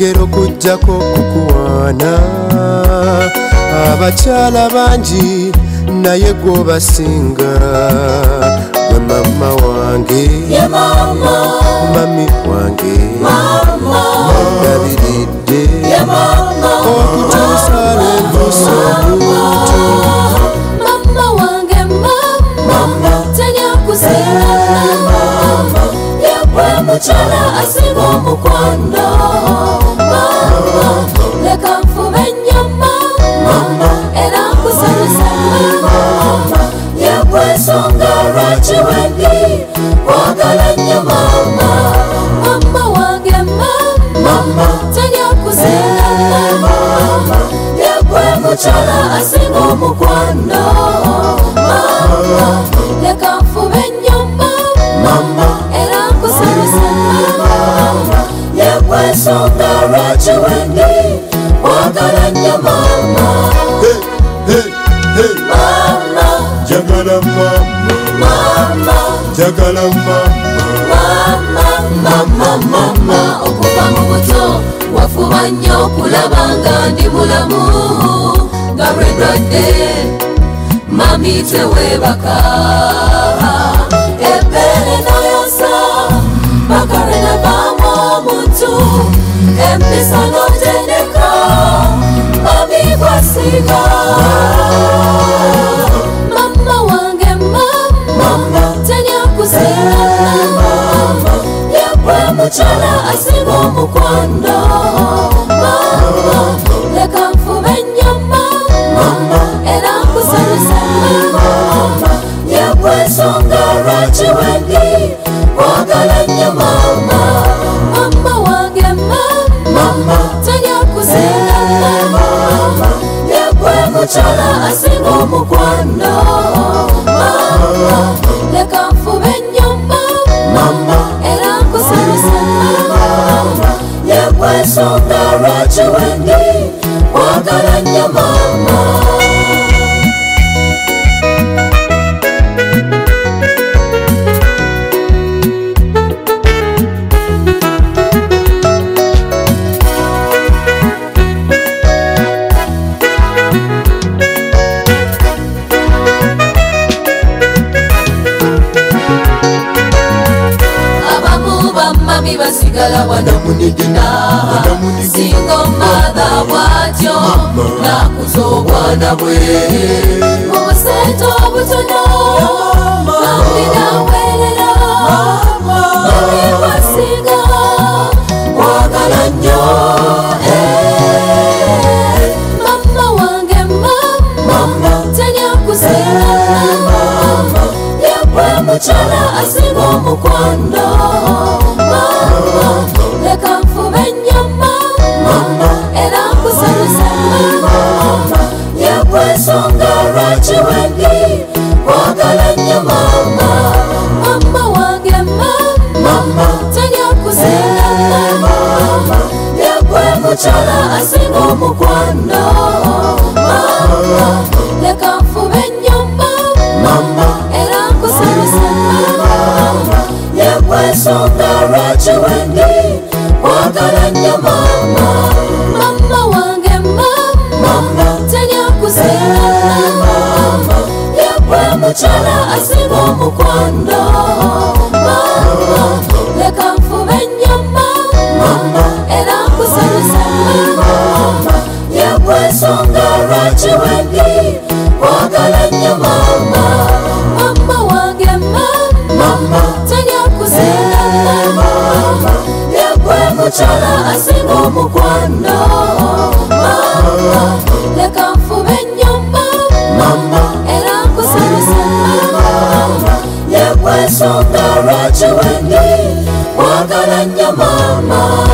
olugero kujjako kukuwaana abakyala bangi naye gwobasinga gwe mama wange mami wange ndabiridde okutuusa lwentuusa omuntu mama wange tenya kusiirana yegwe mukyala asinga omukwano leka nfube nnyo era nkusanyusa yegwe ensonga lwaki wendi kwagala nnyo mama wange tenya kusiirana yegwe mukyala asinga omukwano leka nfube nnyo era nkusanyusa yegwe ensonga lwaki wendi kwagala nnyo mama jagala jagala mama okuva mu buto wafuba nnyo okulaba nga ndi mulamu nga lwendwadde mami teweebaka ebbeere noyosa paka lwenavaamu omuntu empisa notendeka mami bwasiga mama wange tenya kusiirana yegwe mukyala asinga omukwano leka nfube nnyo era nkusanyusa yegwe ensonga lwaki wendi kwagala nnyo mama wange tenya kusiirana yegwe mukyala asinga omukwano leka nfube nnyo era nkusanyusa yegwe ensonga lwaki wendi kwagala nnyo mama basigala wano munigina singa omadha bwatyo nakuza obwana bwe mu busente obutono bambi naweerera mami bwasiga kwagala nnyo mama wange tenya kusiirana yegwe mukyala asinga omukwano leka nfube nnyo era nkusanyusa yegwe ensonga lwaki wendi kwagala nnyo mama wange tenya kusiirana yegwe mukyala asinga omukwano leka nfube nnyo era nkusanyusa yegwe ensonga lwaki wendi kwagala nnyo mama wange tenya kusiirana yegwe mukyala asinga omukwano leka nfube nnyo era nkusanyusa yegwe ensonga lwaki wendi kwagala nnyo mama wange tenya kusiirana yegwe mukyala asinga omukwano leka nfube nnyo era nkusanyusa yegwe ensonga lwaki wendi kwagala nnyo mama